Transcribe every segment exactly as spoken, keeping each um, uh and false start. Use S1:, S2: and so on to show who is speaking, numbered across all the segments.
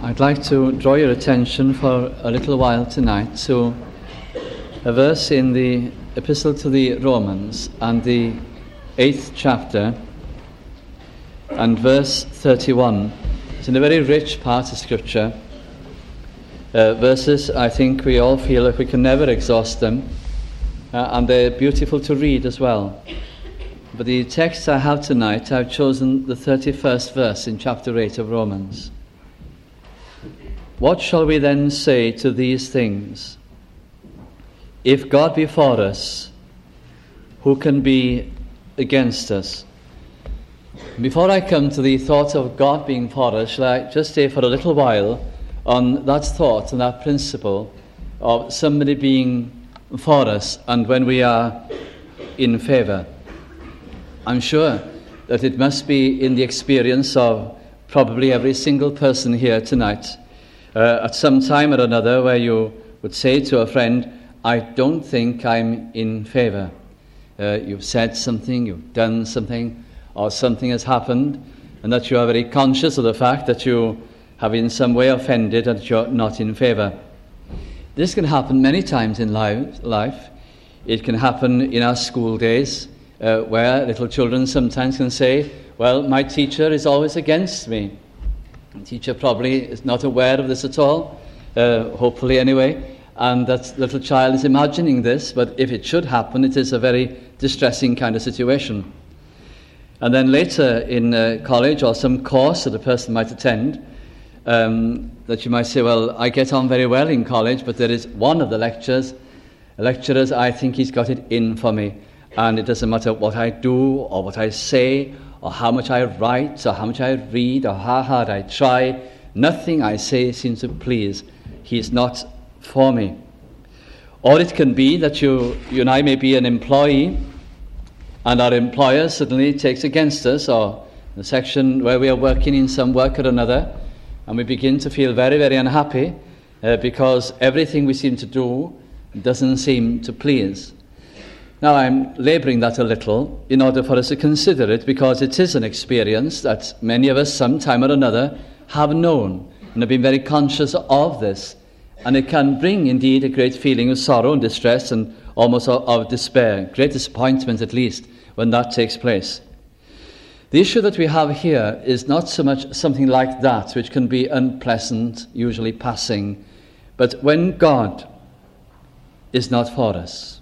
S1: I'd like to draw your attention for a little while tonight to a verse in the Epistle to the Romans and the eighth chapter and verse thirty-one. It's in a very rich part of Scripture. Uh, verses, I think we all feel like we can never exhaust them, uh, and they're beautiful to read as well. But the text I have tonight, I've chosen the thirty-first verse in chapter eight of Romans. What shall we then say to these things? If God be for us, who can be against us? Before I come to the thought of God being for us, shall I just stay for a little while on that thought and that principle of somebody being for us and when we are in favour. I'm sure that it must be in the experience of probably every single person here tonight uh, at some time or another where you would say to a friend, I don't think I'm in favour. Uh, you've said something, you've done something, or something has happened, and that you are very conscious of the fact that you have in some way offended and that you're not in favour. This can happen many times in life. It can happen in our school days, uh, where little children sometimes can say, well, my teacher is always against me. The teacher probably is not aware of this at all, uh, hopefully anyway, and that little child is imagining this, but if it should happen, it is a very distressing kind of situation. And then later in uh, college or some course that a person might attend, um, that you might say, well, I get on very well in college, but there is one of the lectures, lecturers, I think he's got it in for me. And it doesn't matter what I do or what I say or how much I write or how much I read or how hard I try. Nothing I say seems to please. He is not for me. Or it can be that you, you and I may be an employee and our employer suddenly takes against us, or the section where we are working in some work or another, and we begin to feel very, very unhappy uh, because everything we seem to do doesn't seem to please. Now, I'm labouring that a little in order for us to consider it, because it is an experience that many of us, sometime or another, have known and have been very conscious of this. And it can bring, indeed, a great feeling of sorrow and distress and almost of, of despair, great disappointment at least, when that takes place. The issue that we have here is not so much something like that, which can be unpleasant, usually passing, but when God is not for us.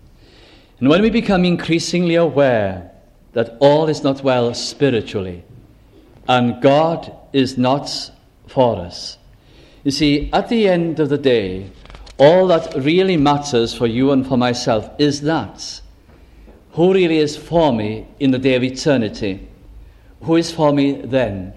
S1: And when we become increasingly aware that all is not well spiritually, and God is not for us. You see, at the end of the day, all that really matters for you and for myself is that. Who really is for me in the day of eternity? Who is for me then?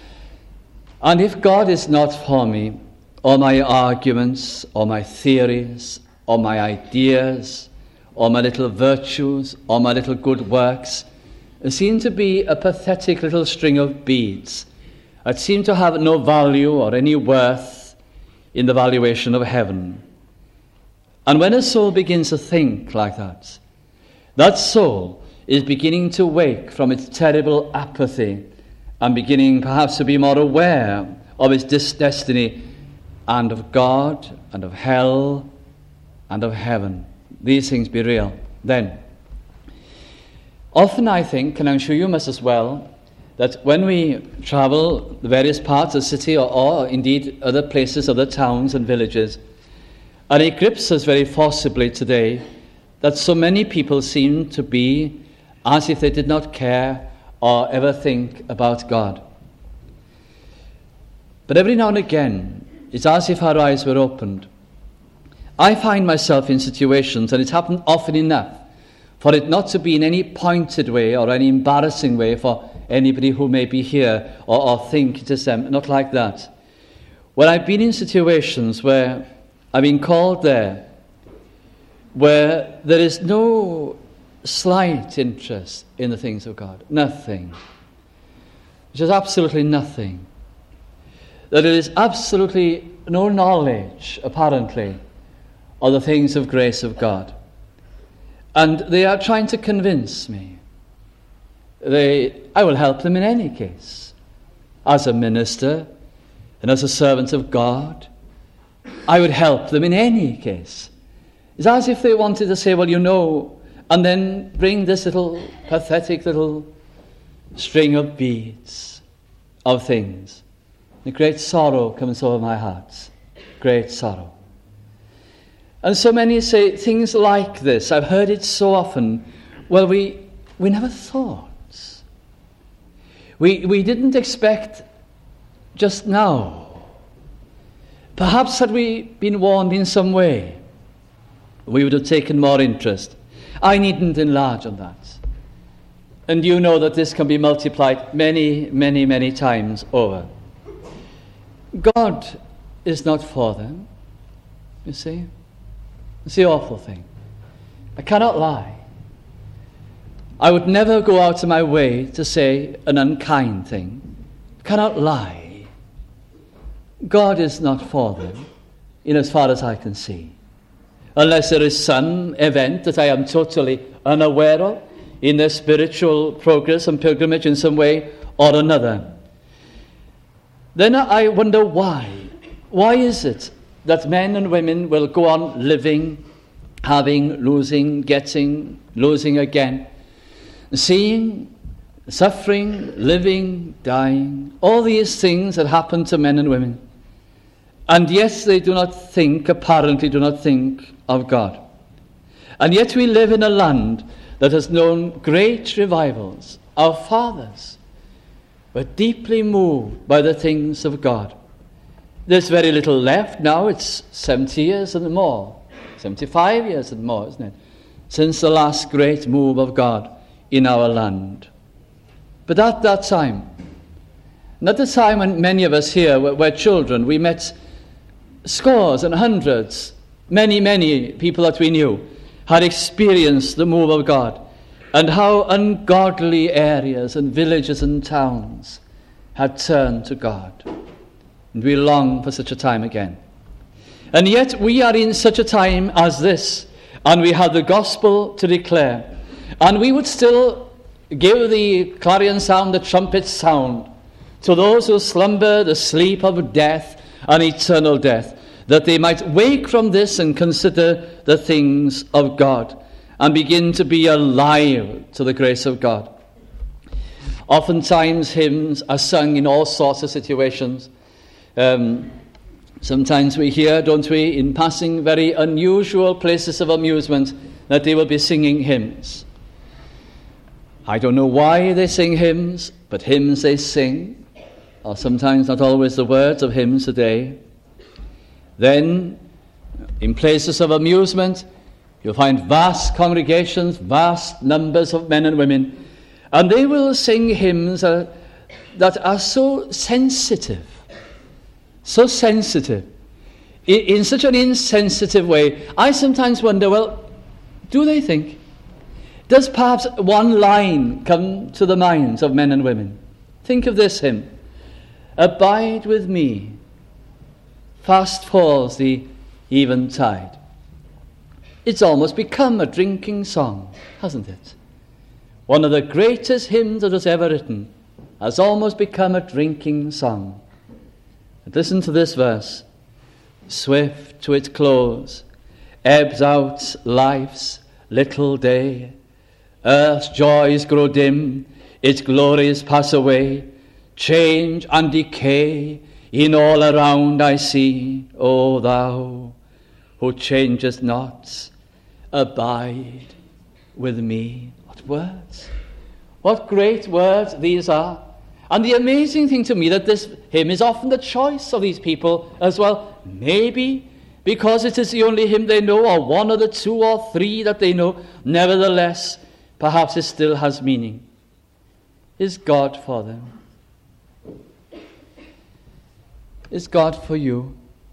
S1: And if God is not for me, all my arguments, all my theories, all my ideas, all my little virtues, all my little good works, seem to be a pathetic little string of beads that seem to have no value or any worth in the valuation of heaven. And when a soul begins to think like that, that soul is beginning to wake from its terrible apathy and beginning perhaps to be more aware of its destiny and of God and of hell and of heaven. These things be real. Then, often I think, and I'm sure you must as well, that when we travel the various parts of the city or, or indeed other places, other towns and villages, and it grips us very forcibly today that so many people seem to be as if they did not care or ever think about God. But every now and again, it's as if our eyes were opened. I find myself in situations, and it's happened often enough, for it not to be in any pointed way or any embarrassing way for anybody who may be here or, or think it is them, not like that. Where I've been in situations where I've been called there, where there is no slight interest in the things of God, nothing, just absolutely nothing. That there is absolutely no knowledge, apparently, of the things of grace of God. And they are trying to convince me. They, I will help them in any case. As a minister, And as a servant of God, I would help them in any case. It's as if they wanted to say, well, you know, and then bring this little pathetic little string of beads of things. A great sorrow comes over my heart. Great sorrow. And so many say things like this. I've heard it so often. Well, we we never thought. We we didn't expect just now. Perhaps had we been warned in some way, we would have taken more interest. I needn't enlarge on that. And you know that this can be multiplied many, many, many times over. God is not for them, you see. It's the awful thing. I cannot lie. I would never go out of my way to say an unkind thing. I cannot lie. God is not for them, in as far as I can see. Unless there is some event that I am totally unaware of in their spiritual progress and pilgrimage in some way or another. Then I wonder why. Why is it that men and women will go on living, having, losing, getting, losing again, seeing, suffering, living, dying, all these things that happen to men and women. And yet they do not think, apparently do not think of God. And yet we live in a land that has known great revivals. Our fathers were deeply moved by the things of God. There's very little left now. It's seventy years and more, seventy-five years and more, isn't it, since the last great move of God in our land. But at that time, and at the time when many of us here were, were children, we met scores and hundreds, many, many people that we knew had experienced the move of God, and how ungodly areas and villages and towns had turned to God. And we long for such a time again. And yet we are in such a time as this, and we have the gospel to declare, and we would still give the clarion sound, the trumpet sound, to those who slumber the sleep of death and eternal death, that they might wake from this and consider the things of God and begin to be alive to the grace of God. Oftentimes hymns are sung in all sorts of situations. Um, sometimes we hear, don't we, in passing very unusual places of amusement, that they will be singing hymns. I don't know why they sing hymns, but hymns they sing, or sometimes not always the words of hymns today. Then, in places of amusement, you'll find vast congregations, vast numbers of men and women, and they will sing hymns uh, that are so sensitive, so sensitive, in, in such an insensitive way. I sometimes wonder, well, do they think? Does perhaps one line come to the minds of men and women? Think of this hymn. Abide with me, fast falls the eventide. It's almost become a drinking song, hasn't it? One of the greatest hymns that was ever written has almost become a drinking song. But listen to this verse. Swift to its close, ebbs out life's little day. Earth's joys grow dim, its glories pass away. Change and decay in all around I see. O thou who changest not, abide with me. What words! What great words these are. And the amazing thing to me that this hymn is often the choice of these people as well. Maybe because it is the only hymn they know, or one of the two or three that they know. Nevertheless, perhaps it still has meaning. Is God for them? Is God for you?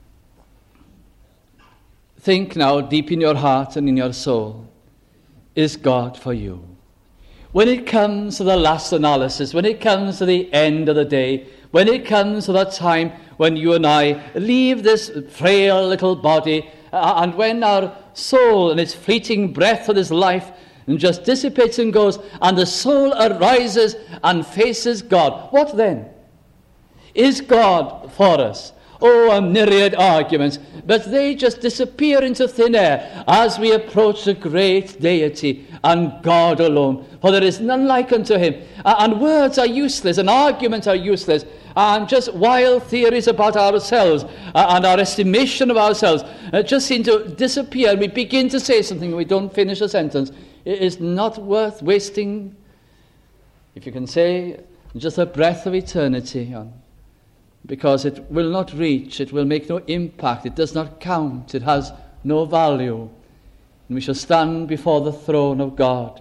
S1: Think now deep in your heart and in your soul. Is God for you? When it comes to the last analysis, when it comes to the end of the day, when it comes to that time when you and I leave this frail little body, uh, and when our soul and its fleeting breath of this life and just dissipates and goes, and the soul arises and faces God, what then? Is God for us? Oh, a myriad arguments, but they just disappear into thin air as we approach the great deity and God alone. For there is none like unto him. And words are useless, and arguments are useless, and just wild theories about ourselves and our estimation of ourselves just seem to disappear. We begin to say something and we don't finish a sentence. It is not worth wasting, if you can say, just a breath of eternity on. Because it will not reach, it will make no impact, it does not count, it has no value. And we shall stand before the throne of God,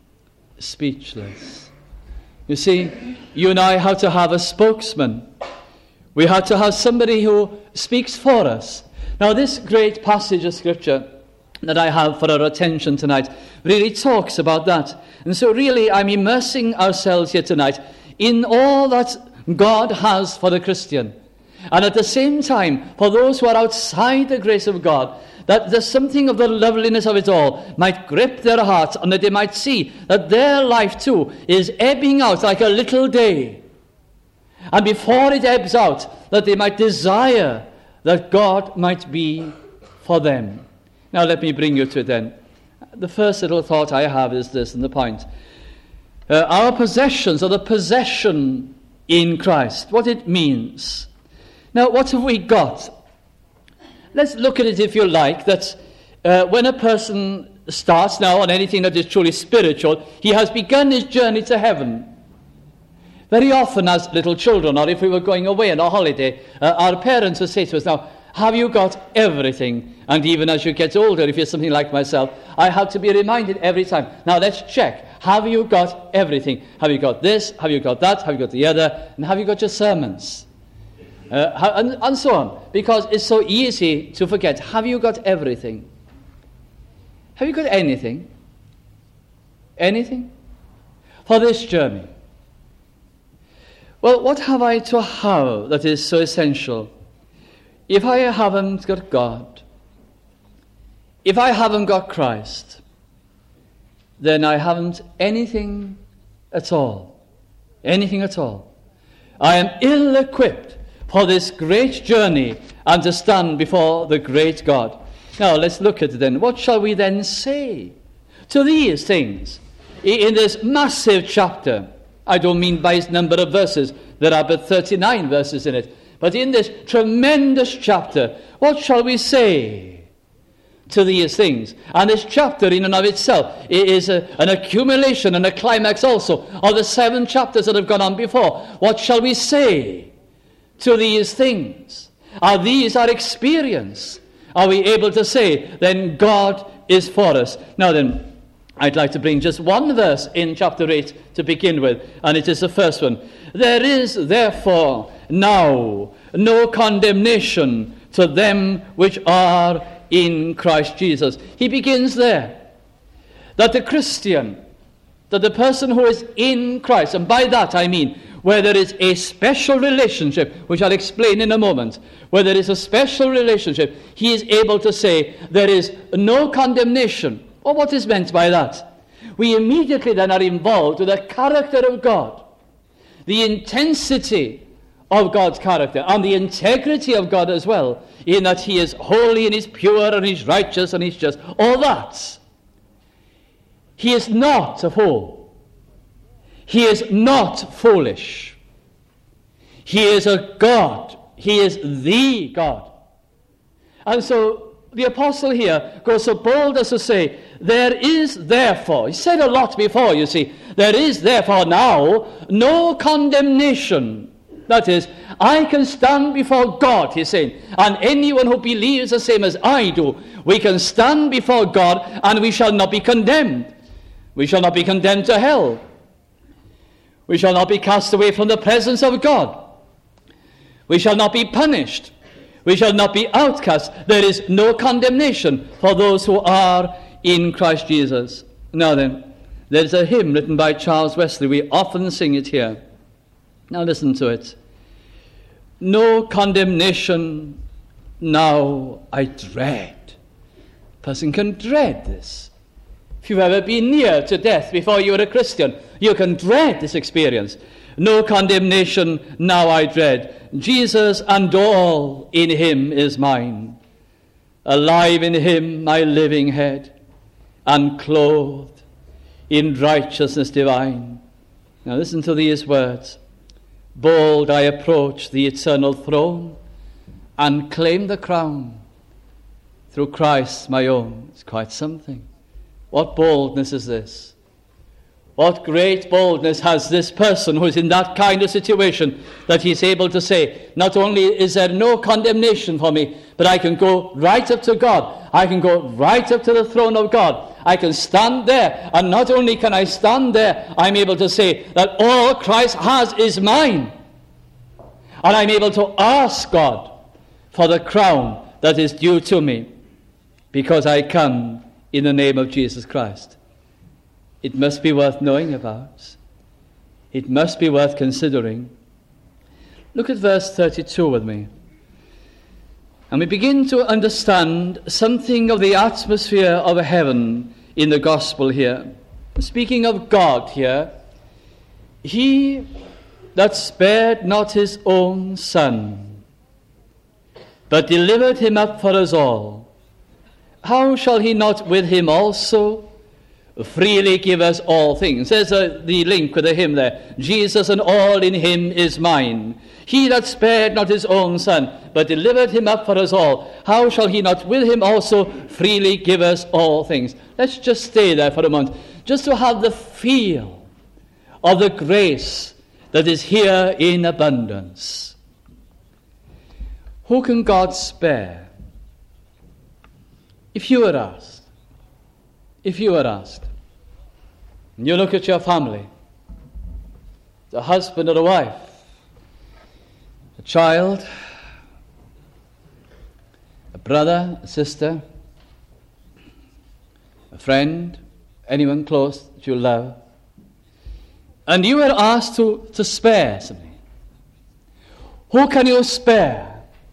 S1: speechless. You see, you and I have to have a spokesman. We have to have somebody who speaks for us. Now, this great passage of Scripture that I have for our attention tonight really talks about that. And so really, I'm immersing ourselves here tonight in all that God has for the Christian. And at the same time, for those who are outside the grace of God, that there's something of the loveliness of it all might grip their hearts, and that they might see that their life too is ebbing out like a little day. And before it ebbs out, that they might desire that God might be for them. Now let me bring you to it then. The first little thought I have is this, and the point. Uh, our possessions, or the possession in Christ, what it means. Now, what have we got? Let's look at it, if you like, that uh, when a person starts now on anything that is truly spiritual, he has begun his journey to heaven. Very often as little children, or if we were going away on a holiday, uh, our parents would say to us, now, have you got everything? And even as you get older, if you're something like myself, I have to be reminded every time. Now let's check. Have you got everything? Have you got this? Have you got that? Have you got the other? And have you got your sermons? Uh, and, and so on. Because it's so easy to forget. Have you got everything? Have you got anything? Anything? For this journey. Well, what have I to have that is so essential? If I haven't got God, if I haven't got Christ, then I haven't anything at all. Anything at all. I am ill-equipped for this great journey and to stand before the great God. Now, let's look at it then. What shall we then say to these things in this massive chapter? I don't mean by its number of verses. There are but thirty-nine verses in it. But in this tremendous chapter, what shall we say to these things? And this chapter in and of itself is a, an accumulation and a climax also of the seven chapters that have gone on before. What shall we say to these things? Are these our experience? Are we able to say, then God is for us? Now then, I'd like to bring just one verse in chapter eight to begin with, and it is the first one. There is therefore now no condemnation to them which are in Christ Jesus. He begins there. That the Christian, that the person who is in Christ, and by that I mean where there is a special relationship, which I'll explain in a moment, where there is a special relationship, he is able to say there is no condemnation. Well, what is meant by that? We immediately then are involved with the character of God, the intensity of God's character, and the integrity of God as well, in that he is holy and he's pure and he's righteous and he's just. All that. He is not a fool. He is not foolish. He is a God. He is the God. And so the apostle here goes so bold as to say, there is therefore, he said a lot before, you see, there is therefore now no condemnation. That is, I can stand before God, he's saying, and anyone who believes the same as I do, we can stand before God and we shall not be condemned. We shall not be condemned to hell. We shall not be cast away from the presence of God. We shall not be punished. We shall not be outcast. There is no condemnation for those who are in Christ Jesus. Now then, there's a hymn written by Charles Wesley. We often sing it here. Now listen to it. No condemnation now I dread. A person can dread this. If you've ever been near to death before you were a Christian, you can dread this experience. No condemnation now I dread. Jesus and all in him is mine. Alive in him my living head, and clothed in righteousness divine. Now listen to these words. Bold I approach the eternal throne, and claim the crown through Christ my own. It's quite something. What boldness is this? What great boldness has this person who is in that kind of situation, that he's able to say, not only is there no condemnation for me, but I can go right up to God. I can go right up to the throne of God. I can stand there, and not only can I stand there, I'm able to say that all Christ has is mine. And I'm able to ask God for the crown that is due to me, because I come in the name of Jesus Christ. It must be worth knowing about. It must be worth considering. Look at verse thirty-two with me. And we begin to understand something of the atmosphere of heaven in the gospel here. Speaking of God here, he that spared not his own Son, but delivered him up for us all, how shall he not with him also freely give us all things? There's a, the link with the hymn there. Jesus and all in him is mine. He that spared not his own Son, but delivered him up for us all, how shall he not with him also freely give us all things? Let's just stay there for a moment, just to have the feel of the grace that is here in abundance. Who can God spare? If you were asked, if you were asked, and you look at your family, the husband or the wife, a child, a brother, a sister, a friend, anyone close that you love, and you were asked to, to spare something, who can you spare?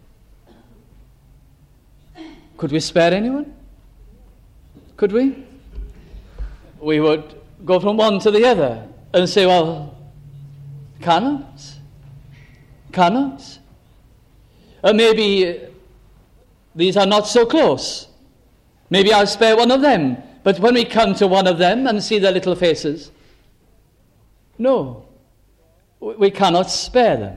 S1: Could we spare anyone? Could we? We would go from one to the other and say, well, cannot. Cannot. Or maybe these are not so close. Maybe I'll spare one of them. But when we come to one of them and see their little faces, no, we cannot spare them.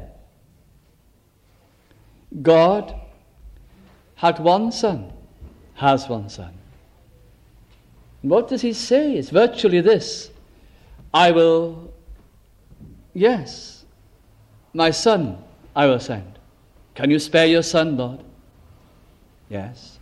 S1: God had one Son, has one Son. And what does he say? It's virtually this: I will, yes, my Son I will send. Can you spare your Son, Lord? Yes.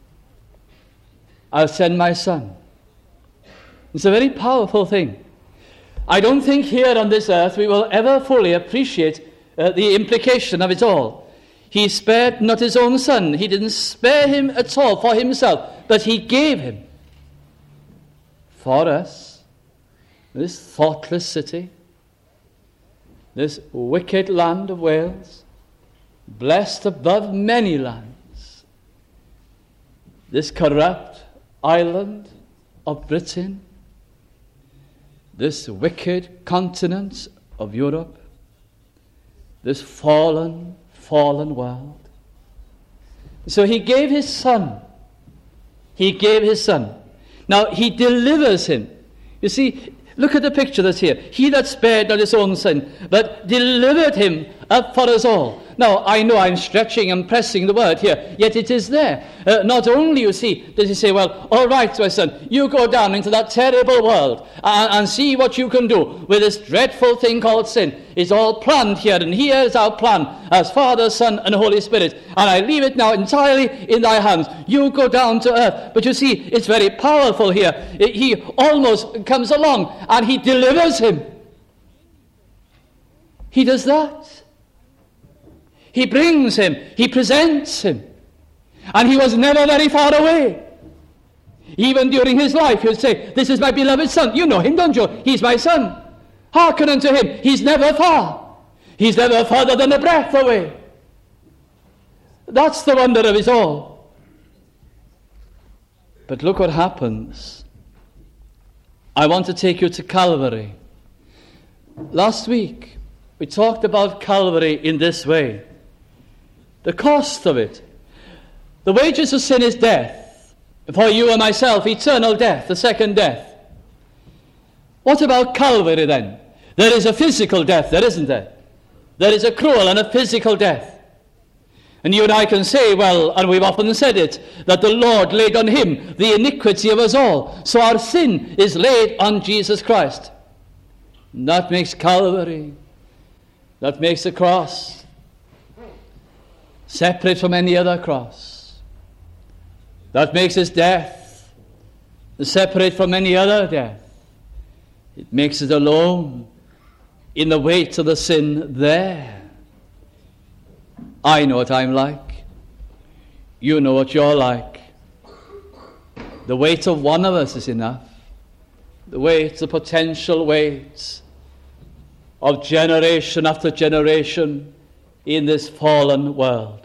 S1: I'll send my Son. It's a very powerful thing. I don't think here on this earth we will ever fully appreciate uh, the implication of it all. He spared not his own Son. He didn't spare him at all for himself, but he gave him for us, this thoughtless city, this wicked land of Wales, blessed above many lands, this corrupt island of Britain, this wicked continent of Europe, this fallen, fallen world. So he gave his Son. He gave his Son. Now he delivers him. You see, look at the picture that's here. He that spared not his own Son, but delivered him up for us all. Now, I know I'm stretching and pressing the word here, yet it is there. Uh, not only, you see, does he say, well, all right, my son, you go down into that terrible world and, and see what you can do with this dreadful thing called sin. It's all planned here, and here is our plan as Father, Son, and Holy Spirit. And I leave it now entirely in thy hands. You go down to earth. But you see, it's very powerful here. It, he almost comes along and he delivers him. He does that. He brings him, he presents him. And he was never very far away. Even during his life, he'll say, this is my beloved Son. You know him, don't you? He's my Son. Hearken unto him. He's never far. He's never farther than a breath away. That's the wonder of it all. But look what happens. I want to take you to Calvary. Last week, we talked about Calvary in this way. The cost of it. The wages of sin is death. For you and myself, eternal death, the second death. What about Calvary then? There is a physical death, there isn't there? There is a cruel and a physical death. And you and I can say, well, and we've often said it, that the Lord laid on him the iniquity of us all. So our sin is laid on Jesus Christ. And that makes Calvary, that makes the cross separate from any other cross. That makes his death separate from any other death. It makes it alone in the weight of the sin there. I know what I'm like. You know what you're like. The weight of one of us is enough. The weight, the potential weight of generation after generation in this fallen world.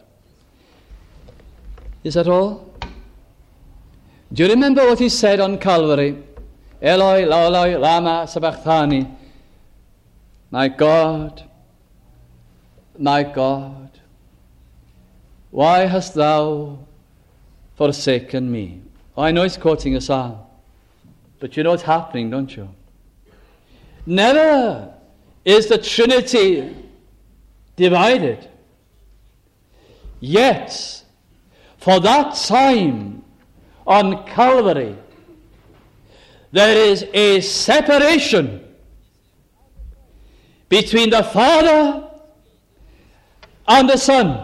S1: Is that all? Do you remember what he said on Calvary? Eloi, Eloi, lama sabachthani. My God, my God, why hast thou forsaken me? Oh, I know he's quoting a psalm, but you know what's happening, don't you? Never is the Trinity divided. Yet, for that time on Calvary, there is a separation between the Father and the Son.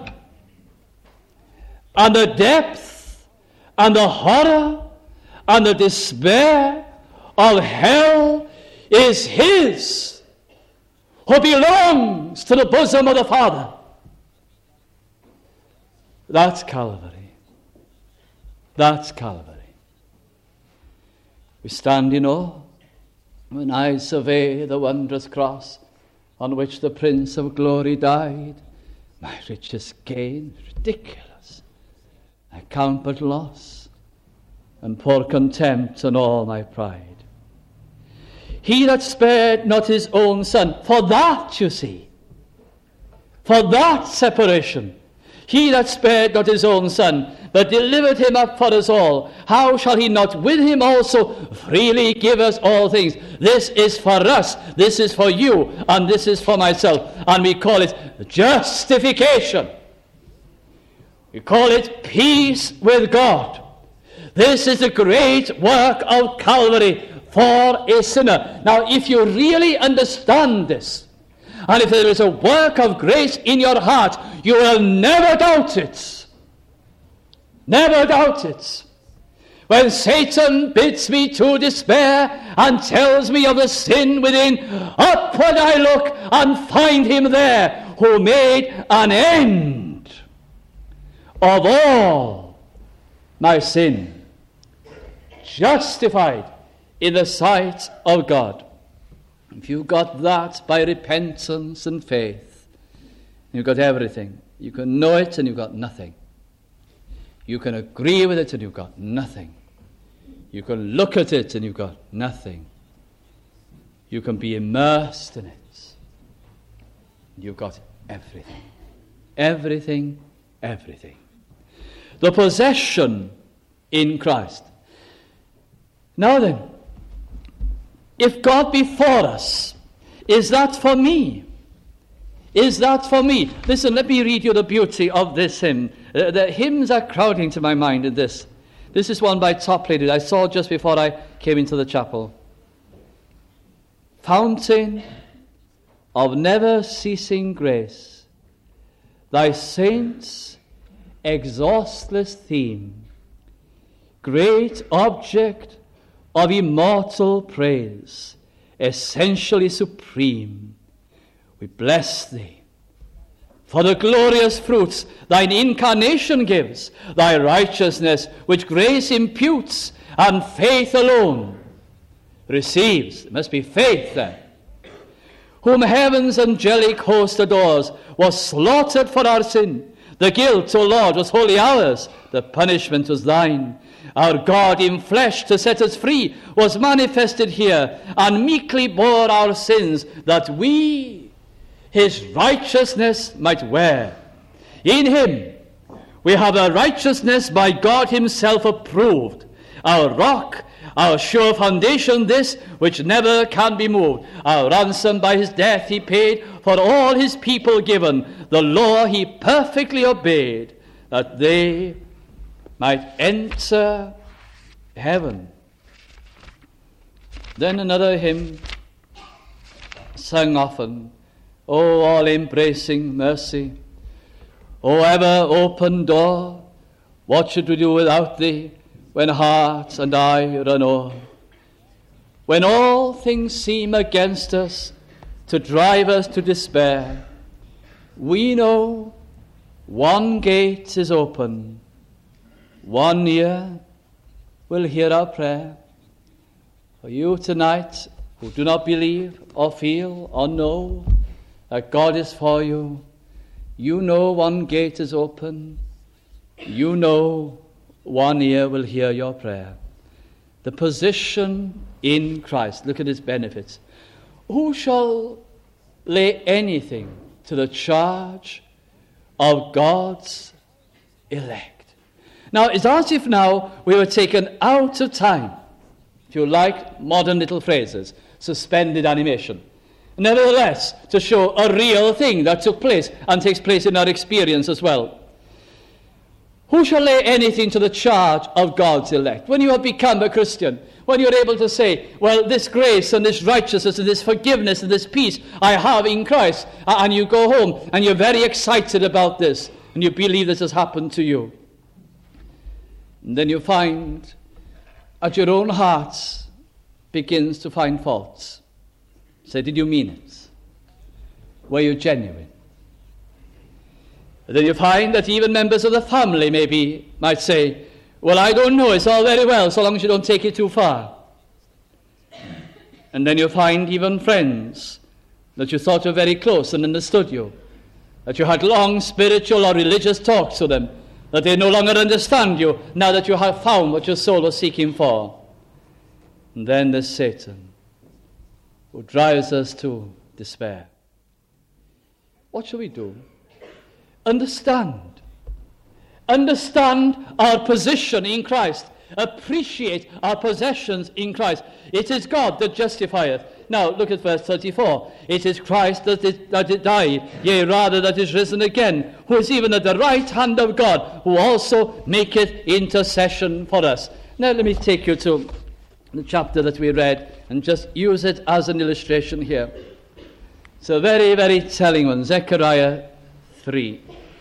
S1: And the depth and the horror and the despair of hell is his, who belongs to the bosom of the Father. That's Calvary. That's Calvary. We stand in awe when I survey the wondrous cross on which the Prince of Glory died. My richest gain, ridiculous. I count but loss, and pour contempt on all my pride. He that spared not his own son, for that, you see, for that separation, he that spared not his own son, but delivered him up for us all, how shall he not with him also freely give us all things? This is for us, this is for you, and this is for myself, and we call it justification. We call it peace with God. This is the great work of Calvary for a sinner. Now, if you really understand this, and if there is a work of grace in your heart, you will never doubt it. Never doubt it. When Satan bids me to despair and tells me of the sin within, upward I look and find him there who made an end of all my sin, justified in the sight of God. If you got that by repentance and faith, you've got everything. You can know it and you've got nothing. You can agree with it and you've got nothing. You can look at it and you've got nothing. You can be immersed in it. You've got everything. Everything, everything. The possession in Christ. Now then, if God be for us, is that for me? Is that for me? Listen, let me read you the beauty of this hymn. Uh, the hymns are crowding to my mind in this. This is one by Toplady I saw just before I came into the chapel. Fountain of never-ceasing grace, thy saints' exhaustless theme, great object of immortal praise, essentially supreme, we bless thee for the glorious fruits thine incarnation gives, thy righteousness which grace imputes and faith alone receives. It must be faith then. Whom heaven's angelic host adores, was slaughtered for our sin. The guilt, O Lord, was wholly ours, the punishment was thine. Our God in flesh to set us free was manifested here, and meekly bore our sins, that we his righteousness might wear. In him we have a righteousness by God himself approved, our rock, our sure foundation, this which never can be moved. Our ransom by his death he paid, for all his people given. The law he perfectly obeyed, that they might enter heaven. Then another hymn, sung often, O all-embracing mercy, O ever-open door, what should we do without thee, when heart and eye run o'er? When all things seem against us, to drive us to despair, we know one gate is open, one ear will hear our prayer. For you tonight, who do not believe or feel or know that God is for you, you know one gate is open, you know one ear will hear your prayer. The position in Christ. Look at his benefits. Who shall lay anything to the charge of God's elect? Now, it's as if now we were taken out of time. If you like modern little phrases, suspended animation. Nevertheless, to show a real thing that took place and takes place in our experience as well. Who shall lay anything to the charge of God's elect? When you have become a Christian, when you're able to say, well, this grace and this righteousness and this forgiveness and this peace I have in Christ, and you go home and you're very excited about this, and you believe this has happened to you. And then you find at your own heart begins to find faults. Say, did you mean it? Were you genuine? Then you find that even members of the family maybe might say, well, I don't know, it's all very well, so long as you don't take it too far. And then you find even friends that you thought were very close and understood you, that you had long spiritual or religious talks to them, that they no longer understand you now that you have found what your soul was seeking for. And then there's Satan, who drives us to despair. What shall we do? Understand. Understand our position in Christ. Appreciate our possessions in Christ. It is God that justifieth. Now, look at verse thirty-four. It is Christ that is, that is died, yea, rather that is risen again, who is even at the right hand of God, who also maketh intercession for us. Now, let me take you to the chapter that we read and just use it as an illustration here. It's a very, very telling one. Zechariah three.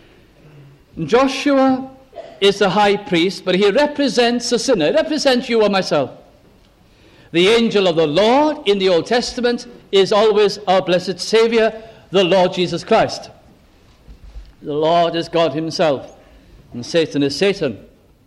S1: Joshua is the high priest, but he represents a sinner. He represents you or myself. The angel of the Lord in the Old Testament is always our blessed Savior, the Lord Jesus Christ. The Lord is God himself, and Satan is Satan.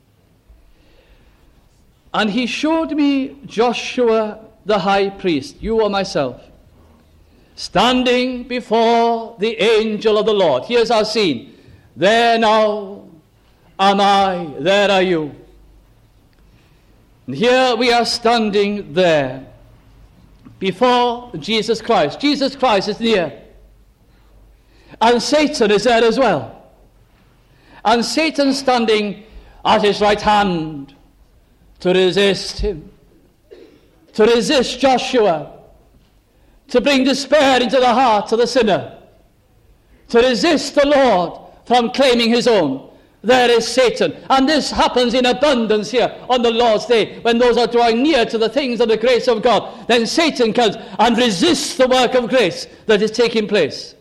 S1: And he showed me Joshua the high priest, you or myself, standing before the angel of the Lord. Here's our scene. There now am I, there are you. And here we are standing there before Jesus Christ. Jesus Christ is near. And Satan is there as well. And Satan standing at his right hand to resist him, to resist Joshua, to bring despair into the heart of the sinner, to resist the Lord from claiming his own. There is Satan. And this happens in abundance here on the Lord's Day, when those are drawing near to the things of the grace of God. Then Satan comes and resists the work of grace that is taking place.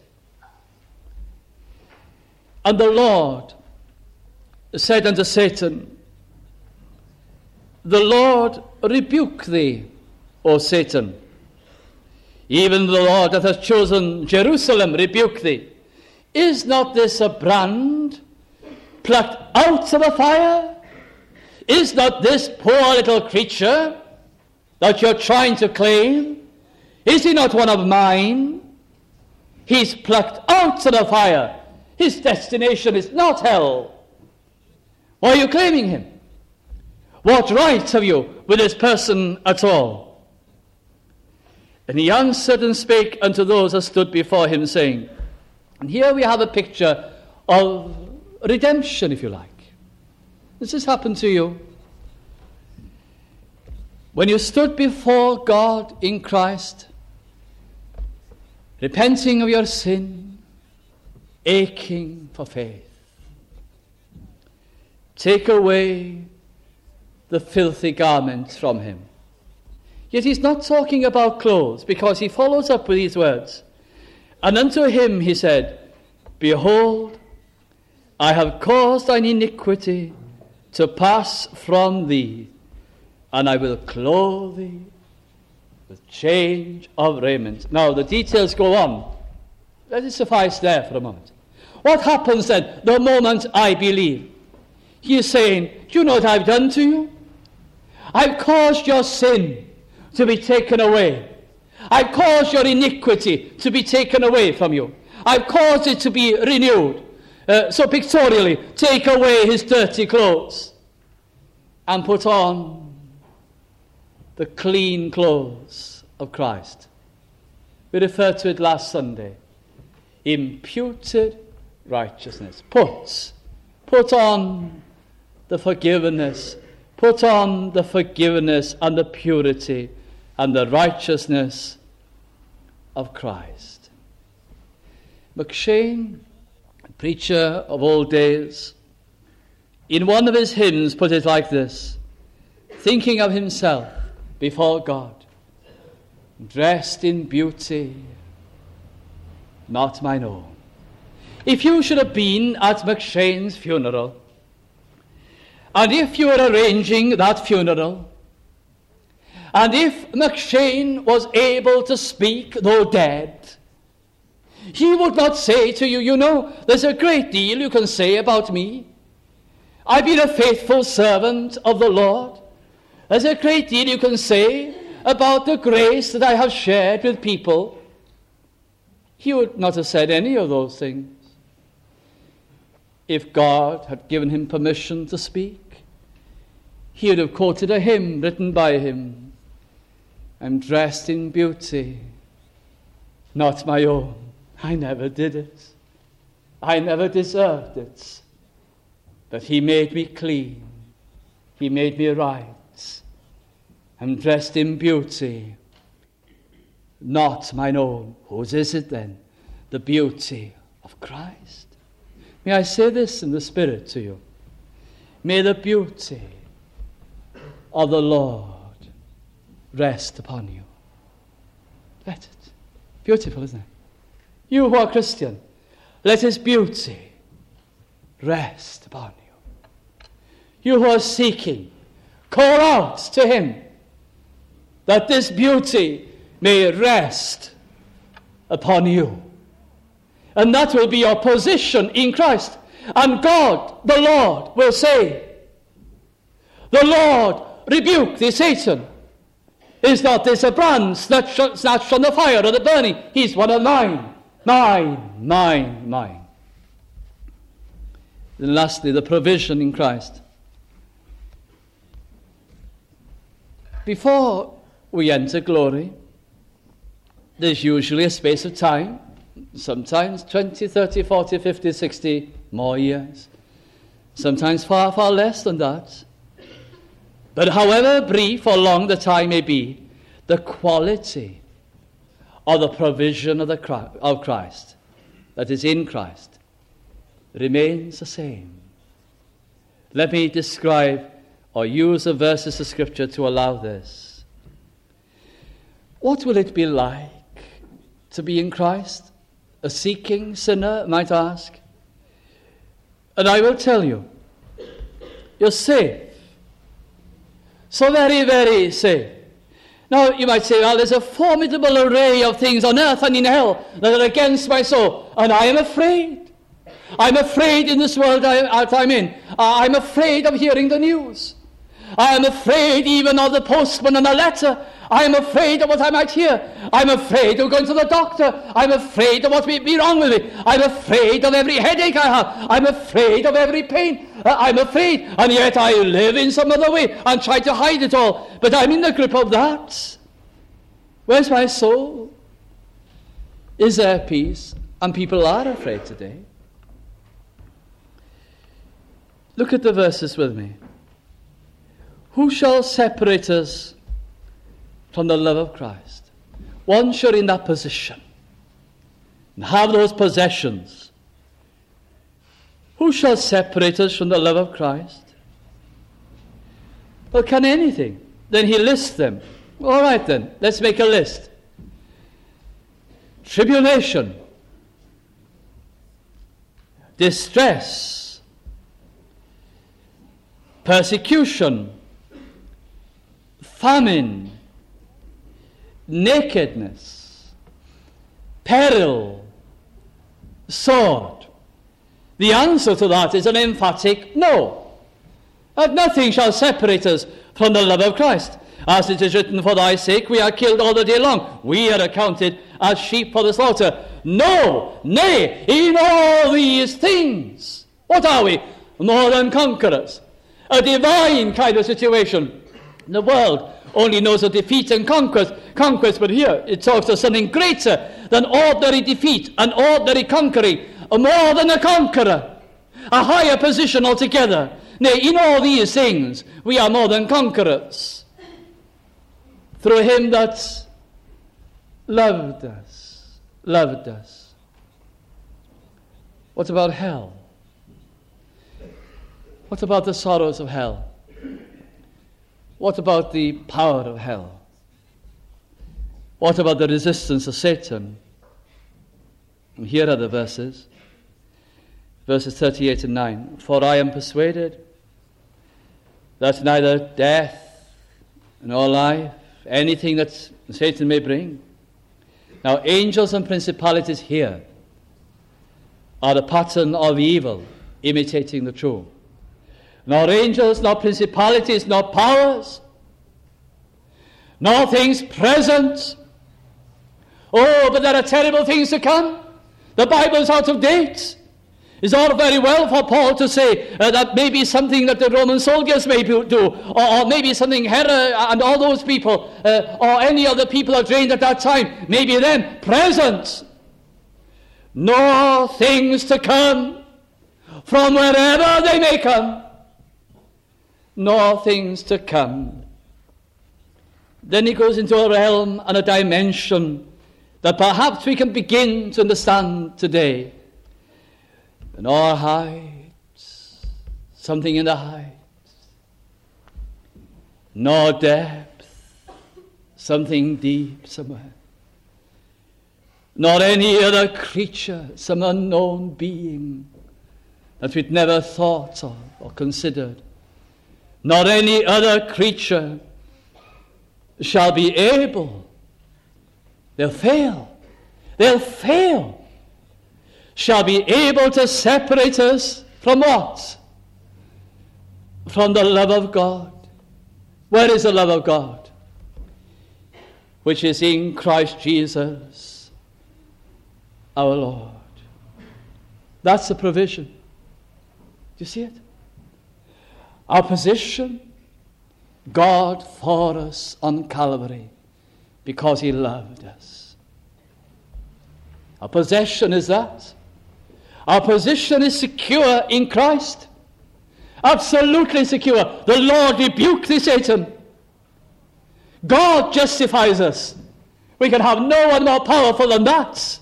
S1: And the Lord said unto Satan, the Lord rebuke thee, O Satan. Even the Lord that has chosen Jerusalem rebuke thee. Is not this a brand plucked out of the fire? Is not this poor little creature that you're trying to claim, is he not one of mine? He's plucked out of the fire. His destination is not hell. Why are you claiming him? What right have you with this person at all? And he answered and spake unto those that stood before him, saying, and here we have a picture of redemption, if you like. Does this happen to you? When you stood before God in Christ, repenting of your sin, aching for faith, take away the filthy garments from him. Yet he's not talking about clothes, because he follows up with these words. And unto him he said, behold, I have caused thine iniquity to pass from thee, and I will clothe thee with change of raiment. Now the details go on. Let it suffice there for a moment. What happens then the moment I believe? He is saying, do you know what I've done to you? I've caused your sin to be taken away. I've caused your iniquity to be taken away from you. I've caused it to be renewed. Uh, so pictorially, take away his dirty clothes and put on the clean clothes of Christ. We referred to it last Sunday. Imputed righteousness. Put, put on the forgiveness. Put on the forgiveness and the purity and the righteousness of Christ. McShane, a preacher of old days, in one of his hymns put it like this, thinking of himself before God, dressed in beauty, not mine own. If you should have been at McShane's funeral, and if you were arranging that funeral, and if McShane was able to speak, though dead, he would not say to you, you know, there's a great deal you can say about me. I've been a faithful servant of the Lord. There's a great deal you can say about the grace that I have shared with people. He would not have said any of those things if God had given him permission to speak. He would have quoted a hymn written by him. I'm dressed in beauty, not my own. I never did it. I never deserved it. But he made me clean. He made me right. I'm dressed in beauty, not mine own. Whose is it then? The beauty of Christ. May I say this in the Spirit to you? May the beauty of the Lord rest upon you. Let it. Beautiful, isn't it? You who are Christian, let his beauty rest upon you. You who are seeking, call out to him that this beauty may rest upon you. And that will be your position in Christ. And God, the Lord, will say, the Lord rebuke thee, Satan. Is not this a brand snatched, snatched from the fire or the burning? He's one of mine, mine, mine, mine. Then lastly, the provision in Christ. Before we enter glory, there's usually a space of time, sometimes twenty, thirty, forty, fifty, sixty more years. Sometimes far, far less than that. But however brief or long the time may be, the quality of the provision of, the Christ, of Christ, that is in Christ, remains the same. Let me describe or use the verses of Scripture to allow this. What will it be like to be in Christ? A seeking sinner might ask. And I will tell you, you're safe. So very, very safe. Now, you might say, well, there's a formidable array of things on earth and in hell that are against my soul, and I am afraid. I'm afraid in this world I, I'm in. I'm afraid of hearing the news. I am afraid even of the postman and a letter. I am afraid of what I might hear. I'm afraid of going to the doctor. I'm afraid of what may be wrong with me. I'm afraid of every headache I have. I'm afraid of every pain. Uh, I'm afraid. And yet I live in some other way and try to hide it all. But I'm in the grip of that. Where's my soul? Is there peace? And people are afraid today. Look at the verses with me. Who shall separate us from the love of Christ? Once you're in that position and have those possessions, who shall separate us from the love of Christ? Well, can anything? Then he lists them. All right then, let's make a list. Tribulation, distress, persecution, famine, nakedness, peril, sword. The answer to that is an emphatic no. And nothing shall separate us from the love of Christ. As it is written, for thy sake we are killed all the day long. We are accounted as sheep for the slaughter. No, nay, in all these things, what are we? More than conquerors. A divine kind of situation. The world only knows of defeat and conquest, conquest, but here it talks of something greater than ordinary defeat and ordinary conquering, more than a conqueror, a higher position altogether. Nay, in all these things we are more than conquerors through him that loved us, loved us. What about hell? What about the sorrows of hell? What about the power of hell? What about the resistance of Satan? And here are the verses. Verses thirty-eight and nine. For I am persuaded that neither death nor life, anything that Satan may bring. Now, angels and principalities here are the pattern of evil imitating the true. Nor angels, nor principalities, nor powers, nor things present. Oh, but there are terrible things to come. The Bible is out of date. It's all very well for Paul to say uh, that maybe something that the Roman soldiers may do, or, or maybe something Herod and all those people, uh, or any other people that reigned at that time, maybe then present. Nor things to come from wherever they may come. Nor things to come. Then he goes into a realm and a dimension that perhaps we can begin to understand today. Nor heights, something in the heights, nor depth, something deep somewhere, nor any other creature, some unknown being that we'd never thought of or considered, nor any other creature shall be able. They'll fail. They'll fail. Shall be able to separate us from what? From the love of God. Where is the love of God? Which is in Christ Jesus, our Lord. That's the provision. Do you see it? Our position, God for us on Calvary because he loved us. Our possession is that. Our position is secure in Christ. Absolutely secure. The Lord rebuked the Satan. God justifies us. We can have no one more powerful than that.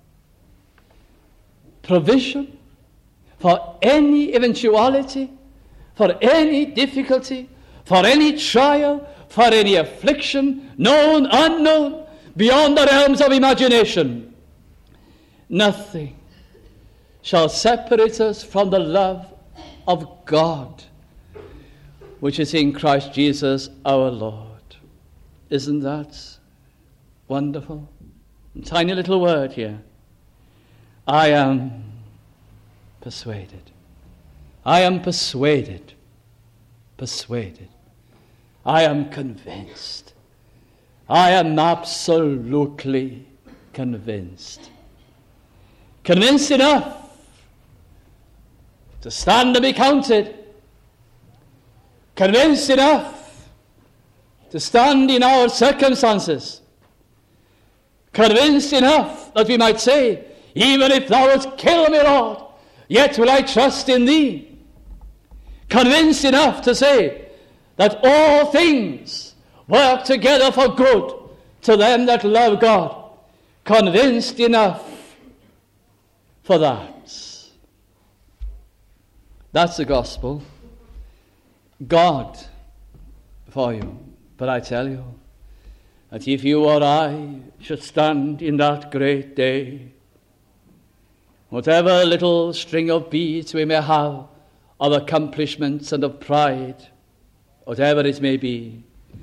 S1: Provision for any eventuality, for any difficulty, for any trial, for any affliction, known, unknown, beyond the realms of imagination. Nothing shall separate us from the love of God, which is in Christ Jesus our Lord. Isn't that wonderful? A tiny little word here. I am persuaded. I am persuaded. Persuaded. I am convinced I am absolutely convinced. Convinced enough to stand and be counted. Convinced enough to stand in our circumstances. Convinced enough that we might say, even if thou wouldst kill me, Lord, yet will I trust in thee. Convinced enough to say that all things work together for good to them that love God. Convinced enough for that. That's the gospel. God for you. But I tell you that if you or I should stand in that great day, whatever little string of beads we may have of accomplishments and of pride, whatever it may be,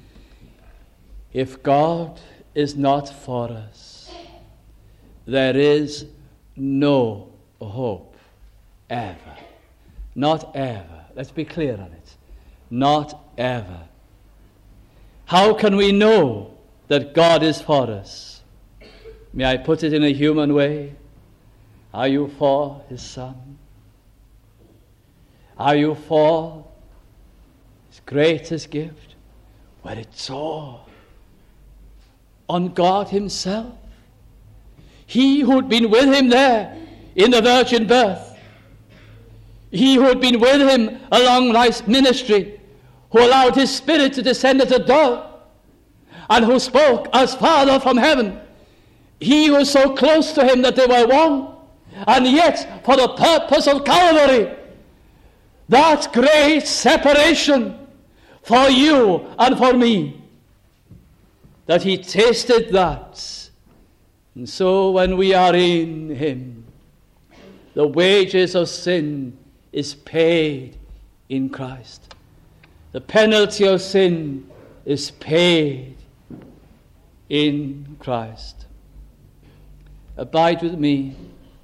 S1: if God is not for us, there is no hope ever. Not ever. Let's be clear on it. Not ever. How can we know that God is for us? May I put it in a human way? Are you for his Son? Are you for his greatest gift? Where it's all on God himself. He who had been with him there in the virgin birth. He who had been with him along life's ministry, who allowed his Spirit to descend as a dove, and who spoke as Father from heaven. He was so close to him that they were one, and yet for the purpose of Calvary, that great separation for you and for me, that he tasted that. And so when we are in him, the wages of sin is paid in Christ. The penalty of sin is paid in Christ. Abide with me.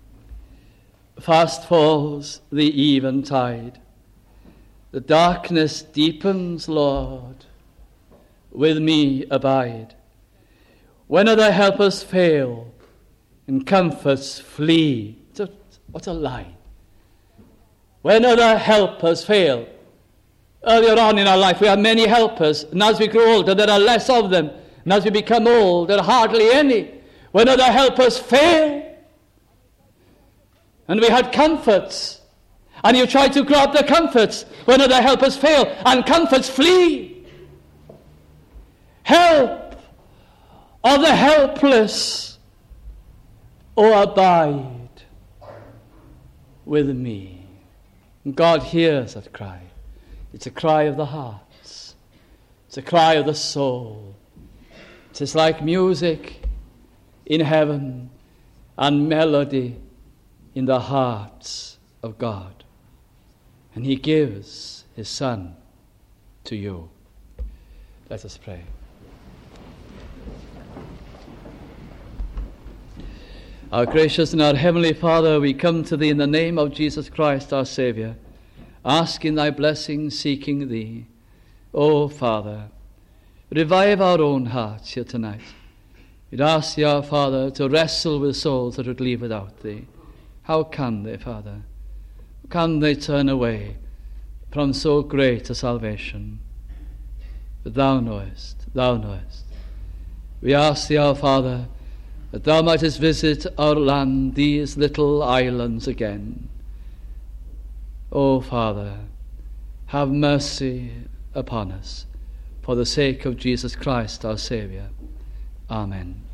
S1: Fast falls the eventide. The darkness deepens, Lord. With me abide. When other helpers fail and comforts flee. What a line. When other helpers fail. Earlier on in our life we have many helpers, and as we grow older there are less of them, and as we become old there are hardly any. When other helpers fail, and we had comforts, and you try to grab the comforts, when other helpers fail, and comforts flee. Help of the helpless, oh abide with me. God hears that cry. It's a cry of the hearts. It's a cry of the soul. It is like music in heaven and melody in the hearts of God. And he gives his Son to you. Let us pray. Our gracious and our heavenly Father, we come to thee in the name of Jesus Christ, our Saviour, asking thy blessing, seeking thee. O Father, revive our own hearts here tonight. We'd ask thee, our Father, to wrestle with souls that would leave without thee. How can they, Father? How can they turn away from so great a salvation? But thou knowest, thou knowest. We ask thee, our Father, that thou mightest visit our land, these little islands again. O Father, have mercy upon us, for the sake of Jesus Christ our Saviour. Amen.